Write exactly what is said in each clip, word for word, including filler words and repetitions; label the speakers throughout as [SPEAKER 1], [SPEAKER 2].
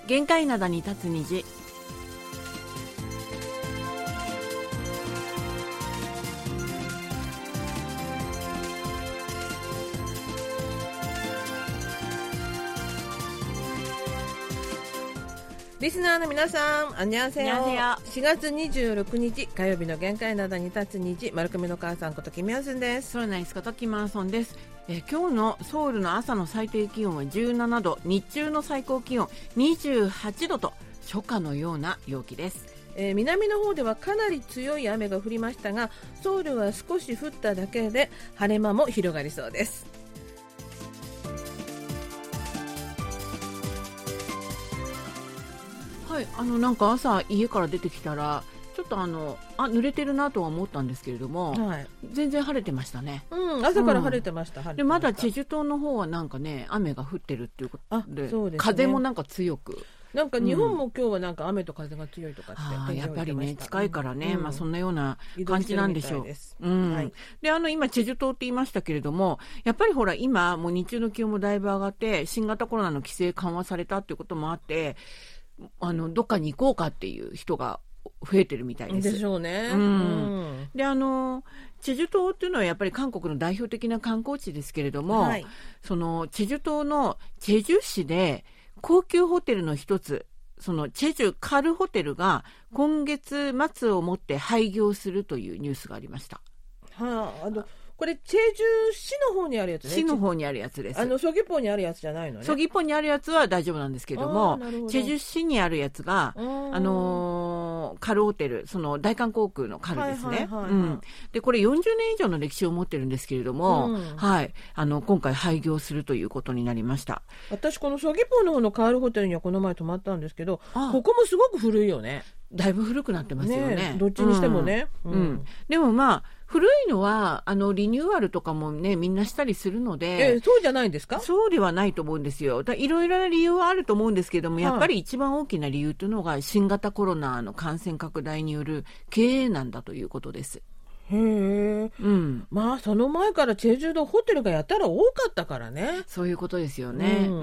[SPEAKER 1] 限界灘に立つ虹。
[SPEAKER 2] リスナーの皆さん、あんにゃんせよ。しがつにじゅうろくにち火曜日の限界灘に立つ虹、丸亀の母さんことキミヤスンです。
[SPEAKER 1] ソロナイスことキマーソンです。えー、今日のソウルの朝の最低気温はじゅうななど、日中の最高気温にじゅうはちどと初夏のような陽気です。
[SPEAKER 2] えー、南の方ではかなり強い雨が降りましたが、ソウルは少し降っただけで晴れ間も広がりそうです。
[SPEAKER 1] はい、あのなんか朝家から出てきたらちょっとあのあ濡れてるなとは思ったんですけれども、はい、全然晴れてましたね。
[SPEAKER 2] うん、朝から晴れてました。うん、晴れてました。
[SPEAKER 1] でまだチェジュ島の方はなんかね雨が降ってるっていうことで、
[SPEAKER 2] そうですね、
[SPEAKER 1] 風もなんか強く、
[SPEAKER 2] なんか日本も今日はなんか雨と風が強いとかって、
[SPEAKER 1] うん、やっぱりね近いからね、うん、まあ、そんなような感じなんでしょう。うん、はい、であの今チェジュ島って言いましたけれども、やっぱりほら今もう日中の気温もだいぶ上がって新型コロナの規制緩和されたっていうこともあって、あのどっかに行こうかっていう人が増えてるみたいです。
[SPEAKER 2] でしょうね。
[SPEAKER 1] うんうん、であのチェジュ島っていうのはやっぱり韓国の代表的な観光地ですけれども、はい、そのチェジュ島のチェジュ市で高級ホテルの一つ、そのチェジュカルホテルが今月末をもって廃業するというニュースがありました。
[SPEAKER 2] はあ、あのこれチェジュ市の方にあるやつね。
[SPEAKER 1] 市の方にあるやつです。
[SPEAKER 2] あのソギポにあるやつじゃないのね。
[SPEAKER 1] ソギポにあるやつは大丈夫なんですけども、どチェジュ市にあるやつがあのー、カルホテル、その大韓航空のカルですね。でこれよんじゅうねん以上の歴史を持ってるんですけれども、うん、はい、あの今回廃業するということになりました。
[SPEAKER 2] 私このソギポの方のカルホテルにはこの前泊まったんですけど、ここもすごく古いよね。
[SPEAKER 1] だいぶ古くなってますよ ね,
[SPEAKER 2] ねどっちにしてもね、
[SPEAKER 1] うんうん、でもまあ古いのはあのリニューアルとかもねみんなしたりするので、
[SPEAKER 2] えー、そうじゃないんですか。
[SPEAKER 1] そうではないと思うんですよ。だいろいろな理由はあると思うんですけども、はい、やっぱり一番大きな理由というのが新型コロナの感染拡大による経営難だということです。
[SPEAKER 2] へえ、うん、まあその前からチェジュ島ホテルがやたら多かったからね。
[SPEAKER 1] そういうことですよね。うん、うん、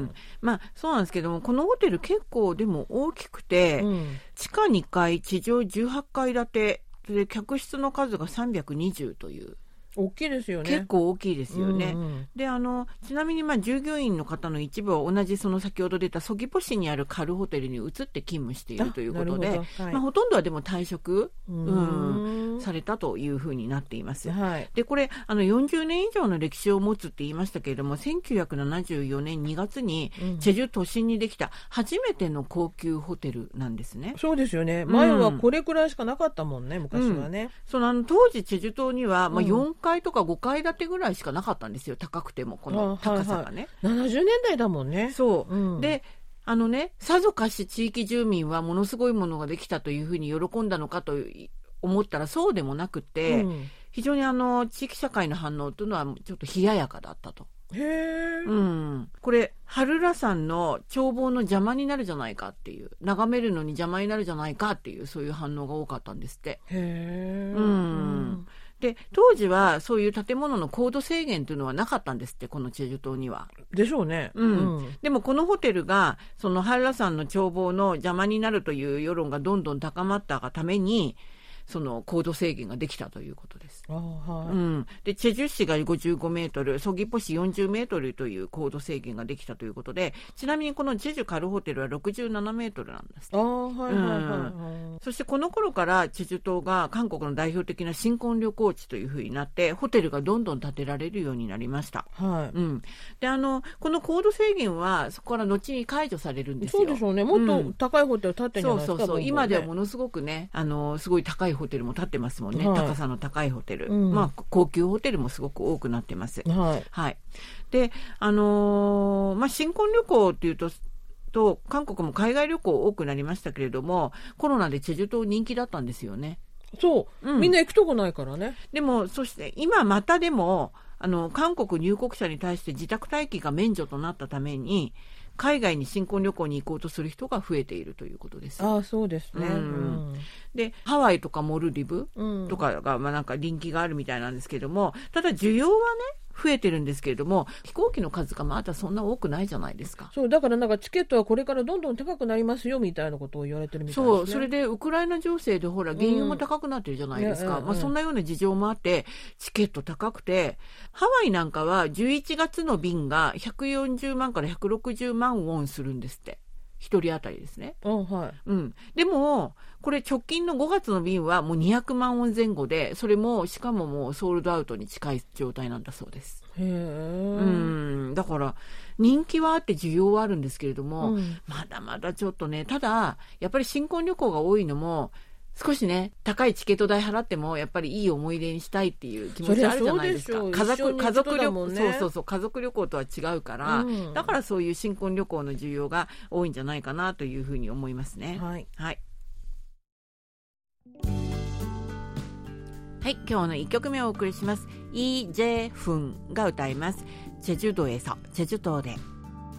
[SPEAKER 1] まあそうなんですけども、このホテル結構でも大きくて、うん、地下にかい地上じゅうはちかい建てで客室の数がさんびゃくにじゅうという
[SPEAKER 2] 大きいですよね。
[SPEAKER 1] 結構大きいですよね。うんうん、であのちなみにまあ従業員の方の一部は同じその先ほど出たソギポ市にあるカルホテルに移って勤務しているということで、はい、まあ、ほとんどはでも退職、うん、されたというふうになっています。はい、でこれあのよんじゅうねん以上の歴史を持つって言いましたけれども、せんきゅうひゃくななじゅうよねんにがつにチェジュ都心にできた初めての高級ホテルなんですね。
[SPEAKER 2] そうですよね。前はこれくらいしかなかったもんね、うん、昔はね。
[SPEAKER 1] うん、そのあの当時チェジュ島には、まあ、よんかいとかごかい建てぐらいしかなかったんですよ。高くてもこの高さがね、
[SPEAKER 2] はいはい、ななじゅうねんだいだもんね。
[SPEAKER 1] そう、うん、であのねさぞかし地域住民はものすごいものができたというふうに喜んだのかと思ったらそうでもなくて、うん、非常にあの地域社会の反応というのはちょっと冷ややかだったと。
[SPEAKER 2] へー、
[SPEAKER 1] うん、これハルラ山の眺望の邪魔になるじゃないかっていう、眺めるのに邪魔になるじゃないかっていうそういう反応が多かったんですって。
[SPEAKER 2] へー、
[SPEAKER 1] うんうんで当時はそういう建物の高度制限というのはなかったんですって、このチェジュ島には。
[SPEAKER 2] でしょうね。
[SPEAKER 1] うんうん、でもこのホテルがそのハルラ山の眺望の邪魔になるという世論がどんどん高まったがためにその高度制限ができたということです。
[SPEAKER 2] あ、はい、
[SPEAKER 1] うん、でチェジュ市がごじゅうごメートル、ソギポ市よんじゅうメートルという高度制限ができたということで、ちなみにこのチェジュカルホテルはろくじゅうななメートルなんです。
[SPEAKER 2] あ、はいはいはいはい、うん、
[SPEAKER 1] そしてこの頃からチェジュ島が韓国の代表的な新婚旅行地というふうになってホテルがどんどん建てられるようになりました。
[SPEAKER 2] はい、
[SPEAKER 1] うん、であのこの高度制限はそこから後に解除されるんですよ。
[SPEAKER 2] そうでしょうね。もっと高いホテル建ってるんじゃないですか。
[SPEAKER 1] そうそうそう、
[SPEAKER 2] ね、
[SPEAKER 1] 今ではものすごくねあのすごい高いホテルも建ってますもんね、はい、高さの高いホテル、うん、まあ高級ホテルもすごく多くなってます。
[SPEAKER 2] はい、
[SPEAKER 1] はい、であのー、まあ新婚旅行っていうとと韓国も海外旅行多くなりましたけれども、コロナでチェジュ島人気だったんですよね。
[SPEAKER 2] そう、うん、みんな行くとこないからね。
[SPEAKER 1] でもそして今またでもあの韓国入国者に対して自宅待機が免除となったために海外に新婚旅行に行こうとする人が増えているということです。
[SPEAKER 2] ああ、そうですね、うんうん、
[SPEAKER 1] でハワイとかモルディブとかが、まあ、なんか人気があるみたいなんですけども、ただ需要はね増えてるんですけれども、飛行機の数がまだそんな多くないじゃないですか。
[SPEAKER 2] そうだからなんかチケットはこれからどんどん高くなりますよみたいなことを言われてるみたいですね。
[SPEAKER 1] そう、それでウクライナ情勢でほら原油も高くなってるじゃないですか、うん、まあ、そんなような事情もあってチケット高くて、ハワイなんかはじゅういちがつの便がひゃくよんじゅうまんからひゃくろくじゅうまんウォンするんですって、ひとり当たりですね。
[SPEAKER 2] うんはい
[SPEAKER 1] うん、でもこれ直近のごがつの便はもうにひゃくまんウォン前後で、それもしかももうソールドアウトに近い状態なんだそうです。
[SPEAKER 2] へー、
[SPEAKER 1] うん、だから人気はあって需要はあるんですけれども、うん、まだまだちょっとね、ただやっぱり新婚旅行が多いのも少しね、高いチケット代払ってもやっぱりいい思い出にしたいっていう気持ちあるじゃないですか。家族、家族旅行、そうそうそう、家族旅行とは違うから、うん、だからそういう新婚旅行の需要が多いんじゃないかなというふうに思いますね。
[SPEAKER 2] はい、
[SPEAKER 1] はいはい、今日のいっきょくめをお送りします。イ・ジェフンが歌いますチェジュ島へそ、チェジュ島で。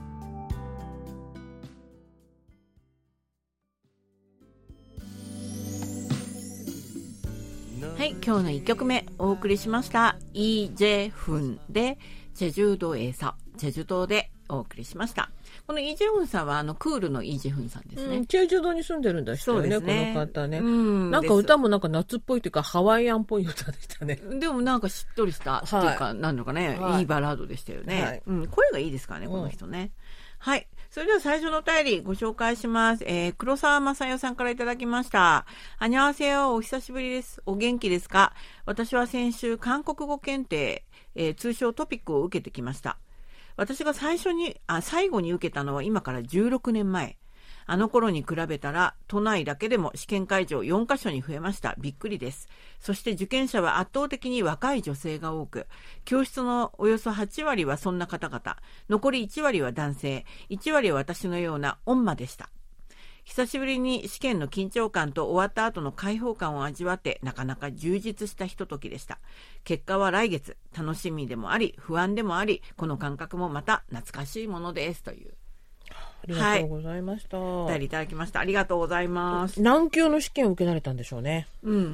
[SPEAKER 1] はい、今日のいっきょくめお送りしましたイ・ジェフンでチェジュ島へそ、チェジュ島でお送りしました。このイ・ジェフンさんはあのクールのイ・ジェフンさんですね、
[SPEAKER 2] うん、チェジュ島に住んでるんだしたよ ね, ねこの方ね、
[SPEAKER 1] うん、
[SPEAKER 2] なんか歌もなんか夏っぽいというかハワイアンっぽい歌でしたね。
[SPEAKER 1] でもなんかしっとりした、はい、っていうかなんのかね、はい、いいバラードでしたよね、はい、うん、声がいいですからねこの人ね、うん、はい。それでは最初のお便りご紹介します。えー、黒沢正代さんからいただきました。アニョハセヨ、お久しぶりです。お元気ですか？私は先週韓国語検定、えー、通称トピックを受けてきました。私が最初にあ最後に受けたのは今からじゅうろくねんまえ。あの頃に比べたら都内だけでも試験会場よんかしょに増えました。びっくりです。そして受験者は圧倒的に若い女性が多く、教室のおよそはちわりはそんな方々、残りいちわりは男性、いちわりは私のような女でした。久しぶりに試験の緊張感と終わった後の解放感を味わってなかなか充実したひとときでした。結果は来月、楽しみでもあり不安でもあり、この感覚もまた懐かしいものですという。
[SPEAKER 2] ありがとうございました。
[SPEAKER 1] お便りいただきました。ありがとうございます。
[SPEAKER 2] 難級の試験を受けられたんでしょうね。
[SPEAKER 1] うん、うん、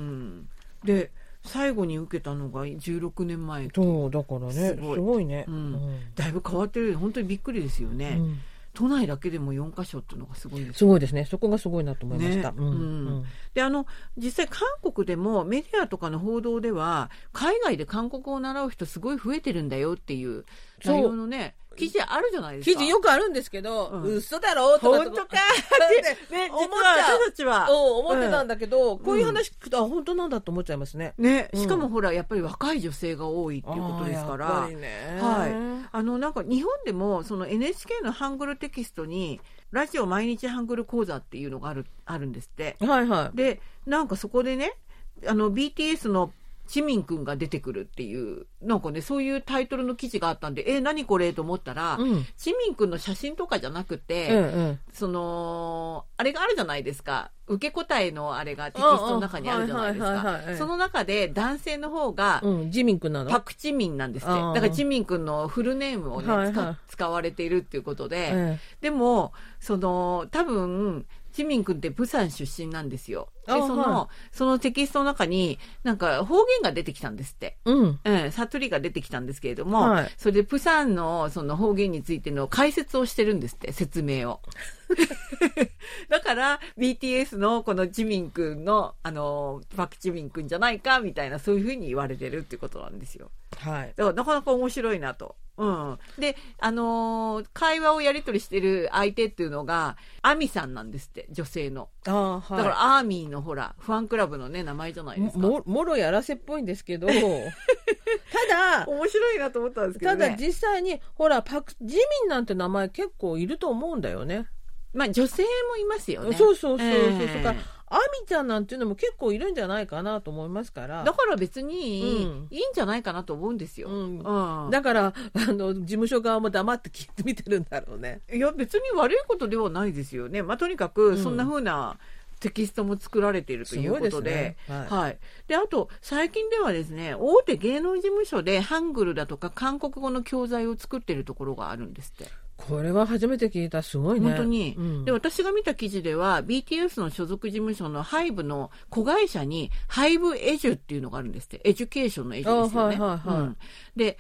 [SPEAKER 1] で最後に受けたのがじゅうろくねんまえ。
[SPEAKER 2] そうだからね、すごい、すごいね、
[SPEAKER 1] うんうん、だいぶ変わってる。本当にびっくりですよね、うん、都内だけでもよんかしょっていうのがすごいですね。
[SPEAKER 2] すごいですね。そこがすごいなと思いました、
[SPEAKER 1] ね、うんうん、であの実際韓国でもメディアとかの報道では海外で韓国語を習う人すごい増えてるんだよっていう内容のね記事あるじゃないですか。
[SPEAKER 2] 記事よくあるんですけど、うん、嘘だろとか
[SPEAKER 1] 本当かってね、思っちゃう。私たちは、
[SPEAKER 2] うん、思ってたんだけど、うん、こういう話聞くと、あ、本当なんだと思っちゃいますね。
[SPEAKER 1] ね、しかもほらやっぱり若い女性が多いっていうことですから、
[SPEAKER 2] やっぱりね、
[SPEAKER 1] はい、あのなんか日本でもその エヌエイチケー のハングルテキストにラジオ毎日ハングル講座っていうのがあるあるんですって。
[SPEAKER 2] はいはい。
[SPEAKER 1] でなんかそこでね、あの ビーティーエス のチミンくんが出てくるっていうなんかね、そういうタイトルの記事があったんで、え何これと思ったら、うん、チミンくんの写真とかじゃなくて、うんうん、そのあれがあるじゃないですか、受け答えのあれがテキストの中にあるじゃないですか。その中で男性の方が、
[SPEAKER 2] うん、ジミンくんなの？
[SPEAKER 1] パクチミンなんですって。だからチミンくんのフルネームをね、はいはい、使われているっていうことで、うん、でもその多分チミン君ってプサン出身なんですよ。でその、はい、そのテキストの中になんか方言が出てきたんですって、
[SPEAKER 2] うん
[SPEAKER 1] うん、サトリが出てきたんですけれども、
[SPEAKER 2] はい、
[SPEAKER 1] それでプサンのその方言についての解説をしてるんですって、説明をだから ビーティーエス のこのジミン君のあのパクチミン君じゃないかみたいな、そういうふうに言われてるっていうことなんですよ。
[SPEAKER 2] はい、
[SPEAKER 1] だからなかなか面白いなと。うん、で、あのー、会話をやり取りしてる相手っていうのがアミさんなんですって、女性の。
[SPEAKER 2] あ、はい、
[SPEAKER 1] だからアーミーのほらファンクラブのね名前じゃないですか。
[SPEAKER 2] も, もろやらせっぽいんですけどただ
[SPEAKER 1] 面白いなと思ったんですけどね。
[SPEAKER 2] ただ実際にほらパクジミンなんて名前結構いると思うんだよね。
[SPEAKER 1] まあ女性もいますよね。
[SPEAKER 2] そうそうそうそう、えー、それからアミちゃんなんていうのも結構いるんじゃないかなと思いますから。
[SPEAKER 1] だから別に、うん、いいんじゃないかなと思うんですよ、
[SPEAKER 2] うんうん、だからあの事務所側も黙って聞いてみてるんだろうね。
[SPEAKER 1] いや別に悪いことではないですよね、まあ、とにかくそんな風なテキストも作られているということで、
[SPEAKER 2] すごいですね。
[SPEAKER 1] はいはい、であと最近ではですね、大手芸能事務所でハングルだとか韓国語の教材を作っているところがあるんですって。
[SPEAKER 2] これは初めて聞いた。すごいね。
[SPEAKER 1] 本当に、
[SPEAKER 2] うん、
[SPEAKER 1] で私が見た記事では ビーティーエス の所属事務所のハイブの子会社にハイブエジュっていうのがあるんですって。エデュケーションのエジュですよね。
[SPEAKER 2] はいはいはい、
[SPEAKER 1] うん、で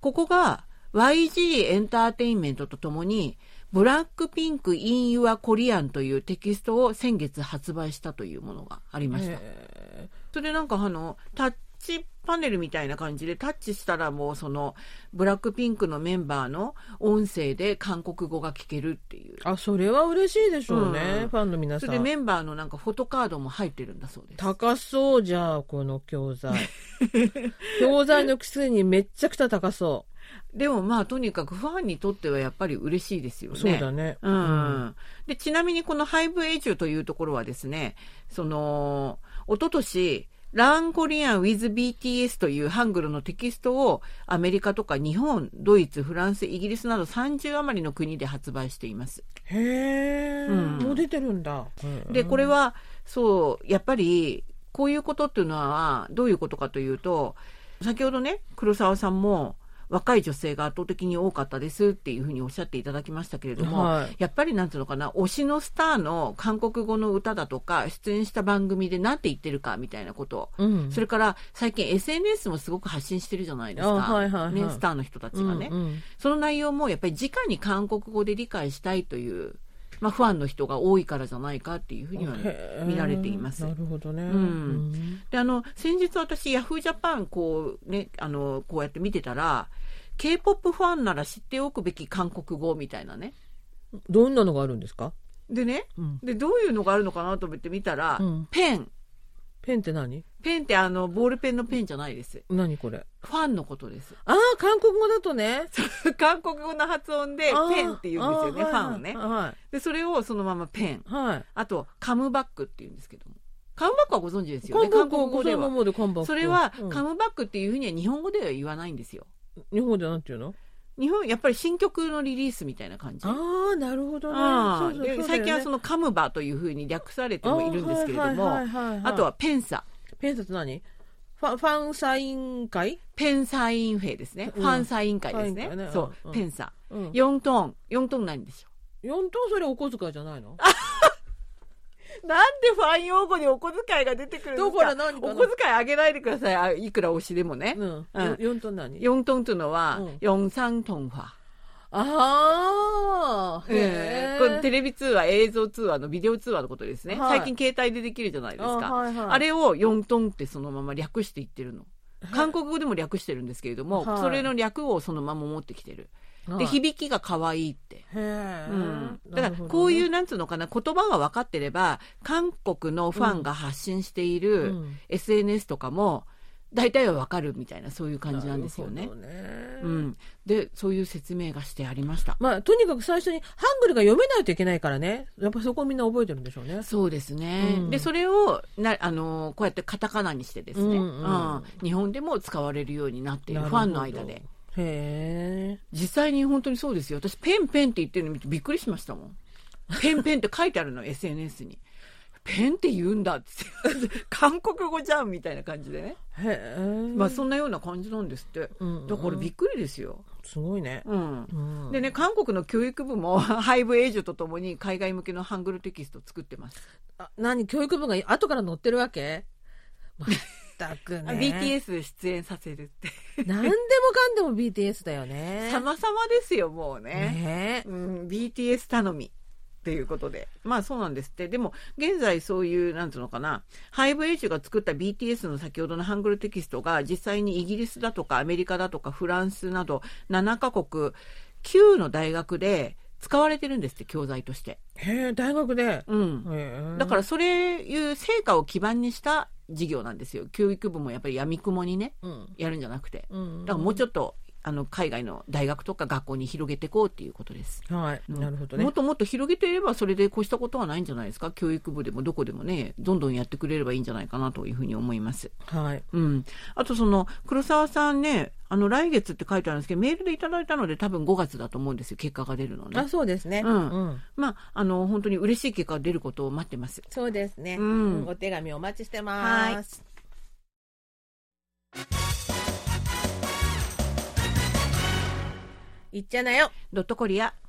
[SPEAKER 1] ここが ワイジー エンターテインメントとともにブラックピンク in your Korean というテキストを先月発売したというものがありました。それでなんかあのタッチパネルみたいな感じでタッチしたらもうそのブラックピンクのメンバーの音声で韓国語が聞けるっていう。
[SPEAKER 2] あ、それは嬉しいでしょうね、うん、ファンの皆さん。
[SPEAKER 1] それでメンバーのなんかフォトカードも入ってるんだそうです。
[SPEAKER 2] 高そうじゃあこの教材教材のくせにめっちゃくちゃ高そう。
[SPEAKER 1] でもまあとにかくファンにとってはやっぱり嬉しいですよね。
[SPEAKER 2] そうだね、
[SPEAKER 1] うんうん、でちなみにこのハイブエイジュというところはですね、その一昨年ランコリアン with ビーティーエス というハングルのテキストをアメリカとか日本、ドイツ、フランス、イギリスなどさんじゅう余りの国で発売しています。
[SPEAKER 2] へー、うん、もう出てるんだ。
[SPEAKER 1] でこれはそうやっぱりこういうことっていうのはどういうことかというと、先ほどね黒沢さんも若い女性が圧倒的に多かったですっていうふうにおっしゃっていただきましたけれども、はい、やっぱりなんていうのかな、推しのスターの韓国語の歌だとか出演した番組で何て言ってるかみたいなこと、うん、それから最近 エスエヌエス もすごく発信してるじゃないですか、はいはいはい、ね、スターの人たちがね、うんうん、その内容もやっぱり直に韓国語で理解したいという、まあ、ファンの人が多いからじゃないかっていうふうには見られています。
[SPEAKER 2] なるほどね、うん
[SPEAKER 1] うん、であの先日私ヤフージャパンこう、ね、あのこうやって見てたらK-ポップ ファンなら知っておくべき韓国語みたいなね。
[SPEAKER 2] どんなのがあるんですか？
[SPEAKER 1] でね、うん、でどういうのがあるのかなと思って見たら、うん、ペン。
[SPEAKER 2] ペンって何？
[SPEAKER 1] ペンってあのボールペンのペンじゃないです。
[SPEAKER 2] 何これ？
[SPEAKER 1] ファンのことです。
[SPEAKER 2] ああ、韓国語だとね。
[SPEAKER 1] 韓国語の発音でペンって言うんですよね、ファンをね、はい。でそれをそのままペン。はい、あとカムバックって言うんですけども。カムバックはご存知ですよね。韓国語では。それは、うん、カムバックっていうふうには日本語では言わないんですよ。
[SPEAKER 2] 日本ではなんていうの？
[SPEAKER 1] 日本やっぱり新曲のリリースみたいな感じ。
[SPEAKER 2] ああ、なるほどね。
[SPEAKER 1] そうそうそう、ね、最近はそのカムバというふうに略されてもいるんですけれども、あとはペンサ。
[SPEAKER 2] ペンサって何？ファ、ファンサイン会？
[SPEAKER 1] ペンサインフェイですね、うん、ファンサイン会ですね、ね、そう、うん、ペンサ、うん、よんトーンよんトーンなんでしょう。
[SPEAKER 2] よんトーンそれお小遣いじゃないの？
[SPEAKER 1] なんでファン用語にお小遣いが出てくるんですか？
[SPEAKER 2] どこから何かな？
[SPEAKER 1] お小遣いあげないでください。あ、いくら推しでもね。うん。
[SPEAKER 2] うん、よんトン何？
[SPEAKER 1] よんトンというのは、うん、영상通話。
[SPEAKER 2] ああ、
[SPEAKER 1] へえ。これテレビ通話、映像通話のビデオ通話のことですね。はい、最近携帯でできるじゃないですか。あ、はいはい、あれをよんトンってそのまま略していってるの。韓国語でも略してるんですけれども、はい、それの略をそのまま持ってきてる。で響きが可愛いって。へ、うん、だからこういうなんつうのかな、言葉が分かってれば韓国のファンが発信している エスエヌエス とかも大体は分かるみたいな、そういう感じなんですよね。なるほどね、うん、でそういう説明がしてありました。
[SPEAKER 2] まあとにかく最初にハングルが読めないといけないからね、やっぱそこをみんな覚えてるんでしょうね。
[SPEAKER 1] そうですね、うん、でそれをなあのこうやってカタカナにしてですね、うんうんうん、日本でも使われるようになっている、ファンの間で。へ、実際に本当にそうですよ。私ペンペンって言ってるの見てびっくりしましたもん。ペンペンって書いてあるのエスエヌエス に。ペンって言うんだって韓国語じゃんみたいな感じでね。へー、まあそんなような感じなんですって、うんうん、だからびっくりですよ。
[SPEAKER 2] すごいね、
[SPEAKER 1] うんうん、でね、韓国の教育部もハイブエイジュとともに海外向けのハングルテキストを作ってます。
[SPEAKER 2] あ、何、教育部が後から載ってるわけ？全くね、
[SPEAKER 1] ビーティーエス 出演させるって
[SPEAKER 2] 何でもかんでも ビーティーエス だよね。
[SPEAKER 1] 様々ですよもう ね, ね、うん、ビーティーエス 頼みっていうことで、まあそうなんですって。でも現在そういうなんていうのかな、ハイブエイジュが作った ビーティーエス の先ほどのハングルテキストが実際にイギリスだとかアメリカだとかフランスなどななカ国きゅうの大学で使われてるんですって、教材として。
[SPEAKER 2] へえ、大学で、
[SPEAKER 1] うん、へ、だからそれいう成果を基盤にした授業なんですよ。教育部もやっぱり闇雲にね、うん、やるんじゃなくて、うん、だからもうちょっとあの海外の大学とか学校に広げていこうっていうことです。
[SPEAKER 2] はい、うん、なるほどね。
[SPEAKER 1] もっともっと広げていればそれで越したことはないんじゃないですか。教育部でもどこでもね、どんどんやってくれればいいんじゃないかなというふうに思います。はい、うん、あとその黒沢さんね、あの来月って書いてあるんですけど、メールでいただいたので多分ごがつだと思うんですよ、結果が出るのね。
[SPEAKER 2] あ、そうですね、
[SPEAKER 1] うんうん、まああの本当に嬉しい結果が出ることを待ってます。
[SPEAKER 2] そうですね、うん、お手紙お待ちしてます。はい、いっちゃなよ
[SPEAKER 1] ドットコリア。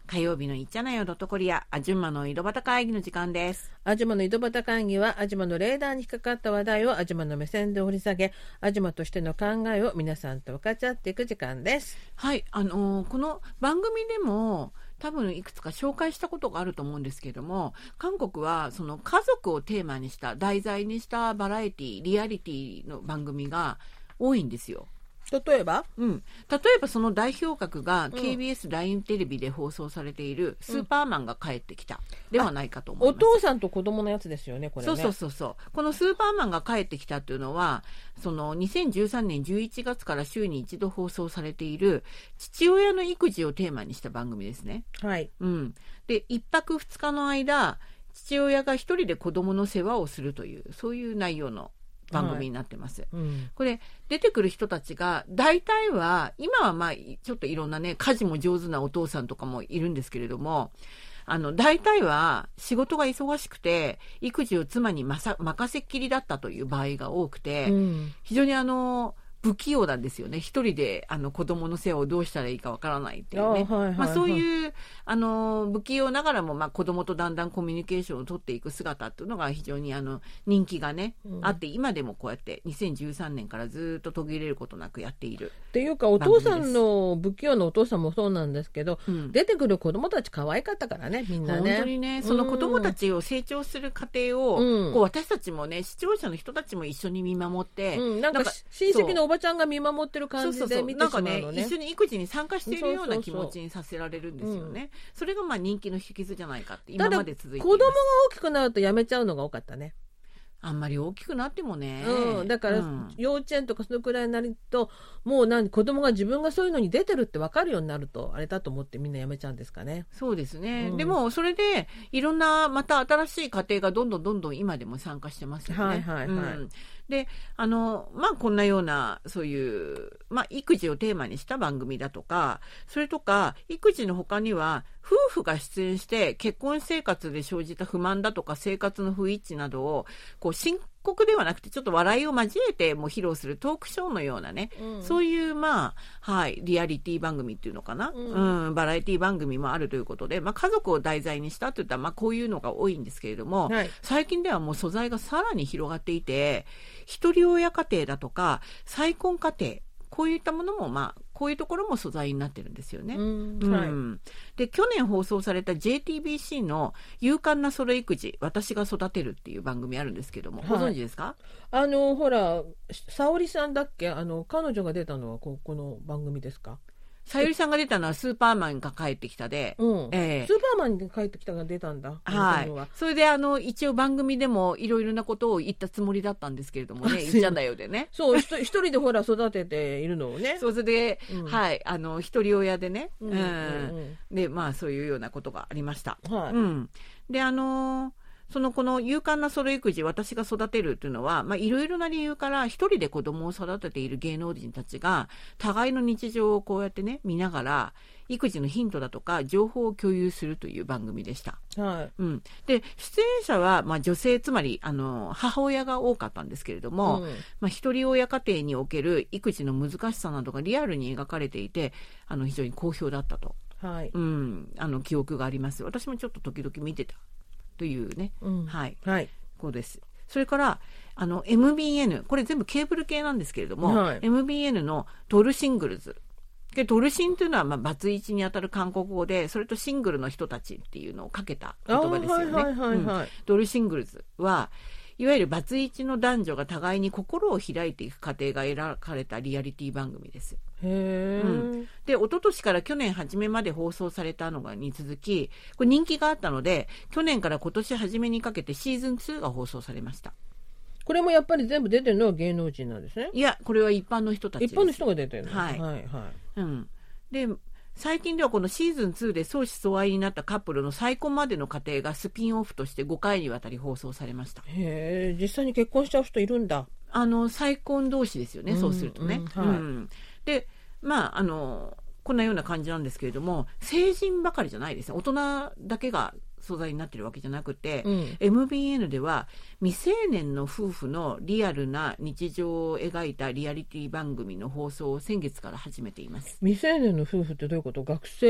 [SPEAKER 1] 火曜日のいっちゃなよコリア、あじゅんまの井戸端会議の時間です。
[SPEAKER 2] あじゅまの井戸端会議は、あじゅまのレーダーに引っかかった話題をあじゅまの目線で掘り下げ、あじゅまとしての考えを皆さんと分かち合っていく時間です。
[SPEAKER 1] はい、あのー、この番組でも多分いくつか紹介したことがあると思うんですけれども、韓国はその家族をテーマにした題材にしたバラエティリアリティの番組が多いんですよ。
[SPEAKER 2] 例えば、
[SPEAKER 1] うん、例えばその代表格が ケービーエス ライン テレビで放送されているスーパーマンが帰ってきたではないかと思います。
[SPEAKER 2] お父さんと子供のやつですよね、これね。
[SPEAKER 1] そうそうそうそう。このスーパーマンが帰ってきたというのは、そのにせんじゅうさんねんじゅういちがつから週に一度放送されている父親の育児をテーマにした番組ですね。
[SPEAKER 2] はい。
[SPEAKER 1] うん。で、いっぱくふつかの間、父親が一人で子供の世話をするという、そういう内容の番組になってます、はい。うん、これ出てくる人たちが大体は今はまあちょっといろんなね家事も上手なお父さんとかもいるんですけれども、あの大体は仕事が忙しくて育児を妻にまさ任せっきりだったという場合が多くて、うん、非常にあの不器用なんですよね。一人であの子供の世話をどうしたらいいかわからないっていうね、はいはいはい、まあ、そういうあの不器用ながらも、まあ、子供とだんだんコミュニケーションを取っていく姿っていうのが非常にあの人気がね、うん、あって、今でもこうやってにせんじゅうさんねんからずっと途切れることなくやっている
[SPEAKER 2] っていうか、お父さんの不器用なお父さんもそうなんですけど、うん、出てくる子供たち可愛かったからね、みんなね。
[SPEAKER 1] 本当にね、その子供たちを成長する過程を、うん、こう私たちもね、視聴者の人たちも一緒に見守って、
[SPEAKER 2] うん、なんか親戚のおばちゃんが見守ってる感じで見てしまうのね。
[SPEAKER 1] なんかね、一緒に育児に参加しているような気持ちにさせられるんですよね。そうそうそう、うん、それがまあ人気の秘訣じゃないかって今まで続いています。
[SPEAKER 2] 子供が大きくなるとやめちゃうのが多かったね。
[SPEAKER 1] あんまり大きくなってもね、
[SPEAKER 2] うん、だから、うん、幼稚園とかそのくらいになるともう何子供が自分がそういうのに出てるって分かるようになるとあれだと思ってみんなやめちゃうんですかね。
[SPEAKER 1] そうですね、うん、でもそれでいろんなまた新しい家庭がどんどんどんどん今でも参加してますよね。
[SPEAKER 2] はいはいはい、うん、
[SPEAKER 1] であのまあこんなようなそういう、まあ、育児をテーマにした番組だとか、それとか育児の他には夫婦が出演して結婚生活で生じた不満だとか生活の不一致などをこう深刻ではなくてちょっと笑いを交えても披露するトークショーのようなね、うん、そういうまあはいリアリティ番組っていうのかな、うんうん、バラエティ番組もあるということで、まあ、家族を題材にしたといったら、まあ、こういうのが多いんですけれども、はい、最近ではもう素材がさらに広がっていて、一人親家庭だとか再婚家庭、こういったものもまあこういうところも素材になってるんですよね。うんうんはい、で去年放送された ジェイティービーシー の勇敢なソロ育児私が育てるっていう番組あるんですけども、はい、ご存知ですか？
[SPEAKER 2] あのほら沙織さんだっけ、あの彼女が出たのはここの番組ですか？
[SPEAKER 1] さゆりさんが出たのはスーパーマンが帰ってきたで、
[SPEAKER 2] うんえー、スーパーマンに帰ってきたが出たんだ。
[SPEAKER 1] はい。それであの一応番組でもいろいろなことを言ったつもりだったんですけれどもね、言っちゃんだよでね。
[SPEAKER 2] そう一人でほら育てているのをね。
[SPEAKER 1] そうそれで、うん、はいあの一人親でね、うんうんうん、でまあそういうようなことがありました。はい。うん、であのー。そのこの勇敢なソロ育児私が育てるというのは、まあ、いろいろな理由から一人で子供を育てている芸能人たちが互いの日常をこうやってね見ながら育児のヒントだとか情報を共有するという番組でした。はいうん、で出演者はまあ女性、つまりあの母親が多かったんですけれども、うんまあ、一人親家庭における育児の難しさなどがリアルに描かれていてあの非常に好評だったと、はいうん、あの記憶があります。私もちょっと時々見てたというね、うんはいはい、こうです。それからあの エムビーエヌ これ全部ケーブル系なんですけれども、はい、エムビーエヌ のドルシングルズでドルシンというのはまあバツイチにあたる韓国語で、それとシングルの人たちっていうのをかけた言葉ですよね、はいはいはいはいうん、ドルシングルズはいわゆるバツイチの男女が互いに心を開いていく過程が描かれたリアリティ番組です。へー、うん、で一昨年から去年初めまで放送されたのがに続き、これ人気があったので去年から今年初めにかけてシーズンツーが放送されました。
[SPEAKER 2] これもやっぱり全部出てるのは芸能人なんですね。
[SPEAKER 1] いやこれは一般の人たちです。
[SPEAKER 2] 一般の人が出てるの、
[SPEAKER 1] はいはいはいうん、で最近ではこのシーズンツーで相思相愛になったカップルの再婚までの過程がスピンオフとしてごかいにわたり放送されました。
[SPEAKER 2] へー、実際に結婚しちゃう人いるんだ。
[SPEAKER 1] あの再婚同士ですよね、うん、そうするとね、うんはいうん、でまああのこんなような感じなんですけれども、成人ばかりじゃないですね。大人だけが素材になっているわけじゃなくて、うん、エムビーエヌ では未成年の夫婦のリアルな日常を描いたリアリティ番組の放送を先月から始めています。
[SPEAKER 2] 未成年の夫婦ってどういうこと？学生？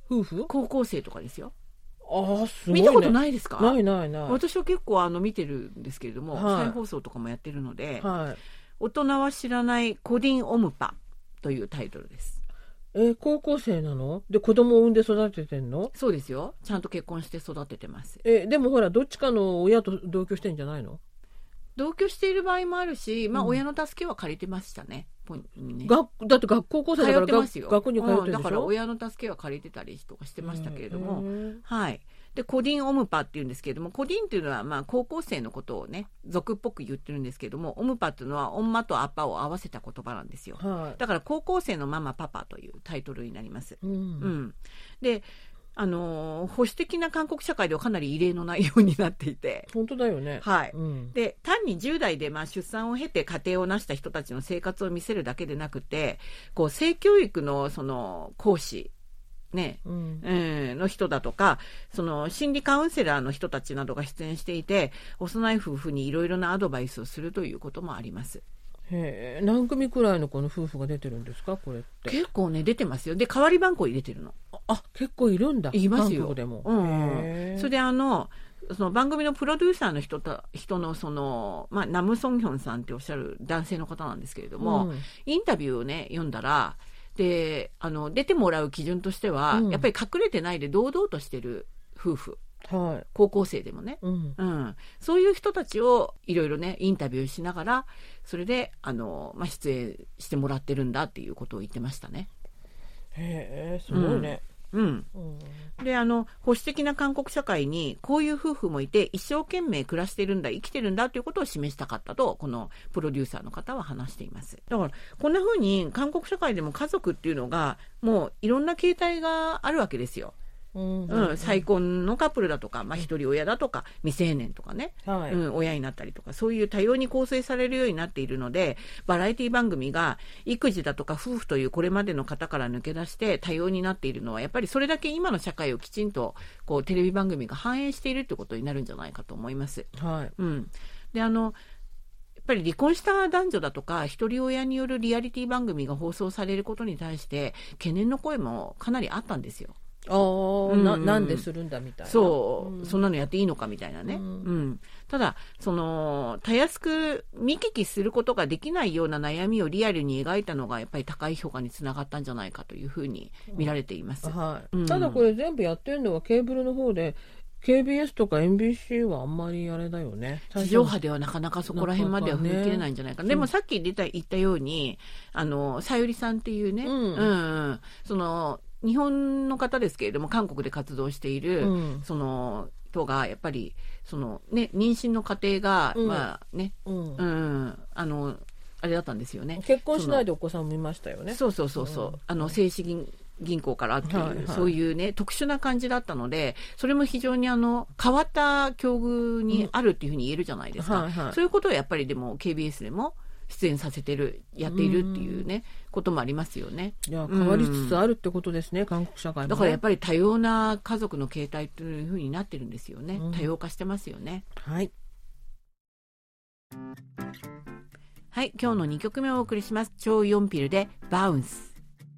[SPEAKER 2] 夫婦
[SPEAKER 1] 高校生とかですよ。
[SPEAKER 2] あ、すごいね。
[SPEAKER 1] 見たことないですか？
[SPEAKER 2] ないないない。
[SPEAKER 1] 私は結構あの見てるんですけれども、
[SPEAKER 2] はい、
[SPEAKER 1] 再放送とかもやってるので、
[SPEAKER 2] はい、
[SPEAKER 1] 大人は知らないコディン・オムパというタイトルです。
[SPEAKER 2] えー、高校生なの？で子供を産んで育ててんの？
[SPEAKER 1] そうですよ。ちゃんと結婚して育ててます。
[SPEAKER 2] えー、でもほらどっちかの親と同居してんじゃないの？
[SPEAKER 1] 同居している場合もあるし、まあ、親の助けは借りてましたね。
[SPEAKER 2] うんね、がだって学校高校生だから
[SPEAKER 1] 通ってますよ。
[SPEAKER 2] 学校に通ってるでしょ、
[SPEAKER 1] うん、だから親の助けは借りてたりとかしてましたけれども、はい。でコディン・オムパっていうんですけれども、コディンっていうのはまあ高校生のことをね俗っぽく言ってるんですけれども、オムパっていうのはオンマとアッパを合わせた言葉なんですよ、はい、だから高校生のママパパというタイトルになります、うんうん、であのー、保守的な韓国社会ではかなり異例の内容になっていて、
[SPEAKER 2] 本当だよね、
[SPEAKER 1] はい、うん、で単にじゅう代でまあ出産を経て家庭を成した人たちの生活を見せるだけでなくて、こう性教育のその講師ね、うんえー、の人だとか、その心理カウンセラーの人たちなどが出演していて、幼い夫婦にいろいろなアドバイスをするということもあります。
[SPEAKER 2] へえ、何組くらいのこの夫婦が出てるんですか、これって。
[SPEAKER 1] 結構ね出てますよ。で代わり番号入れてるの。
[SPEAKER 2] あ、結構いるんだ。
[SPEAKER 1] いますよ。
[SPEAKER 2] 韓国でも。
[SPEAKER 1] うん、それであのその番組のプロデューサーの人と人のその、まあ、ナムソンヒョンさんっておっしゃる男性の方なんですけれども、うん、インタビューをね読んだら、であの出てもらう基準としては、うん、やっぱり隠れてないで堂々としてる夫婦、はい、高校生でもね、うんうん、そういう人たちをいろいろねインタビューしながら、それであの、まあ、出演してもらってるんだっていうことを言ってましたね。
[SPEAKER 2] へえ、すごいね。
[SPEAKER 1] うんうん、であの保守的な韓国社会にこういう夫婦もいて一生懸命暮らしてるんだ、生きてるんだということを示したかったとこのプロデューサーの方は話しています。だからこんな風に韓国社会でも家族っていうのがもういろんな形態があるわけですよ。うんうんうん、再婚のカップルだとか、まあ、一人親だとか未成年とかね、はいうん、親になったりとか、そういう多様に構成されるようになっているので、バラエティ番組が育児だとか夫婦というこれまでの方から抜け出して多様になっているのは、やっぱりそれだけ今の社会をきちんとこうテレビ番組が反映しているってことになるんじゃないかと思います、はいうん、であのやっぱり離婚した男女だとか一人親によるリアリティ番組が放送されることに対して懸念の声もかなりあったんですよ。
[SPEAKER 2] あうん、な, なんでするんだみたいな、
[SPEAKER 1] そう、うん、そんなのやっていいのかみたいなね、うんうん、ただそのたやすく見聞きすることができないような悩みをリアルに描いたのがやっぱり高い評価につながったんじゃないかというふうに見られています、
[SPEAKER 2] うんはいうん、ただこれ全部やってるのはケーブルの方で ケービーエス とか エヌビーシー はあんまりあれだよね。
[SPEAKER 1] 地上波ではなかなかそこら辺までは踏み切れないんじゃないかな、ね、でもさっき言った、言ったようにあのさゆりさんっていうね、うんうんうん、その日本の方ですけれども韓国で活動している、うん、その人がやっぱりその、ね、妊娠の過程が、うんまあねうんうん、あのあれだったんですよね。
[SPEAKER 2] 結婚しないでお子さんを産みましたよね。
[SPEAKER 1] そうそうそうそう、うん、あの精子銀銀行からっていう、はいはい、そういうね特殊な感じだったので、それも非常にあの変わった境遇にあるっていうふうに言えるじゃないですか、うんはいはい、そういうことをやっぱりでも ケービーエス でも出演させてるやっているっていうねこともありますよね。
[SPEAKER 2] いや変わりつつあるってことですね、うん、韓国社会も、ね、
[SPEAKER 1] だからやっぱり多様な家族の形態というふうになってるんですよね、うん、多様化してますよね。はいはい、今日のにきょくめをお送りします。チョ・ヨンピルでバウンス。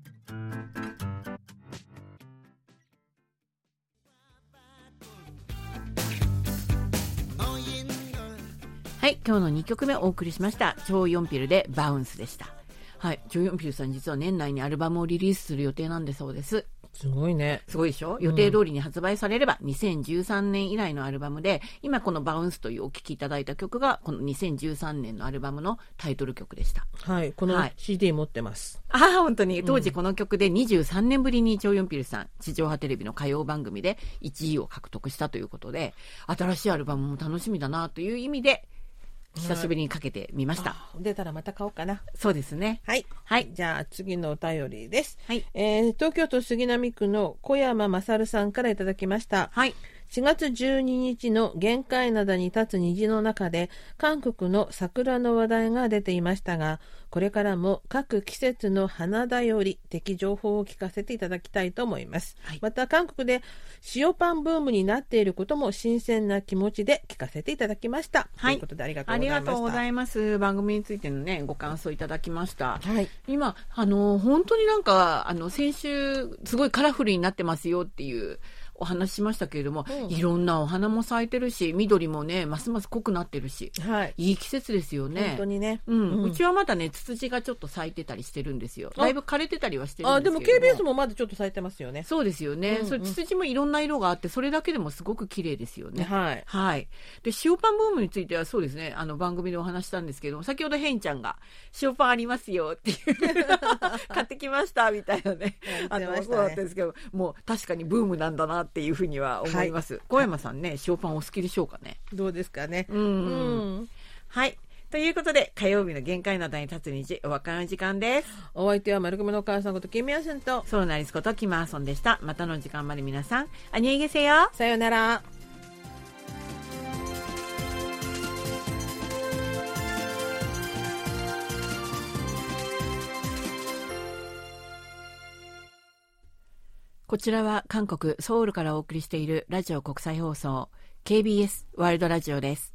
[SPEAKER 1] はい、今日のにきょくめをお送りしました。チョ・ヨンピルでバウンスでした。はい、チョ・ヨンピルさん実は年内にアルバムをリリースする予定なんだそうです。
[SPEAKER 2] すごいね。
[SPEAKER 1] すごいでしょ。予定通りに発売されれば、うん、にせんじゅうさんねん以来のアルバムで、今このバウンスというお聴きいただいた曲がこのにせんじゅうさんねんのアルバムのタイトル曲でした。
[SPEAKER 2] はい、この シーディー 持ってます、
[SPEAKER 1] はい、ああ本当に当時この曲でにじゅうさんねんぶりにチョ・ヨンピルさん地上波テレビの歌謡番組でいちいを獲得したということで、新しいアルバムも楽しみだなという意味で久しぶりにかけてみました。
[SPEAKER 2] 出たらまた買おうかな。
[SPEAKER 1] そうですね。
[SPEAKER 2] はい。はい。じゃあ次のお便りです。はい。えー、東京都杉並区の小山勝さんからいただきました。はい。 しがつじゅうににちの玄界灘に立つ虹の中で韓国の桜の話題が出ていましたが、これからも各季節の花だより的情報を聞かせていただきたいと思います、はい、また韓国で塩パンブームになっていることも新鮮な気持ちで聞かせていただきました、はい、ということでありがとうございました。
[SPEAKER 1] ありがとうございます。番組についてのねご感想いただきました、
[SPEAKER 2] はい、
[SPEAKER 1] 今あの本当になんかあの先週すごいカラフルになってますよっていうお話しましたけれども、うん、いろんなお花も咲いてるし、緑もねますます濃くなってるし、はい、いい季節ですよね。
[SPEAKER 2] 本当にね、
[SPEAKER 1] うんうん、うちはまだねツツジがちょっと咲いてたりしてるんですよ。だいぶ枯れてたりはしてるんですけども、
[SPEAKER 2] あでも ケービーエス もまだちょっと咲いてますよね。
[SPEAKER 1] そうですよね、うんうん、それツツジもいろんな色があってそれだけでもすごく綺麗ですよね。
[SPEAKER 2] はい、はい、
[SPEAKER 1] で塩パンブームについてはそうですね、あの番組でお話したんですけど、先ほどヘンちゃんが塩パンありますよっていう買ってきましたみたいなねあのそうだったんですけど、もう確かにブームなんだなっていうふうには思います、はい、小山さんね塩パンお好きでしょうかね。
[SPEAKER 2] どうですかね。
[SPEAKER 1] うん、うん、はいということで火曜日の玄界灘に立つ虹お別れの時間です。
[SPEAKER 2] お相手は丸組のお母さんことキムヤスンと
[SPEAKER 1] ソロナリスことキムアソンでした。またの時間まで皆さんアニエゲセヨ、
[SPEAKER 2] さよなら。
[SPEAKER 1] こちらは韓国ソウルからお送りしているラジオ国際放送 ケービーエス ワールドラジオです。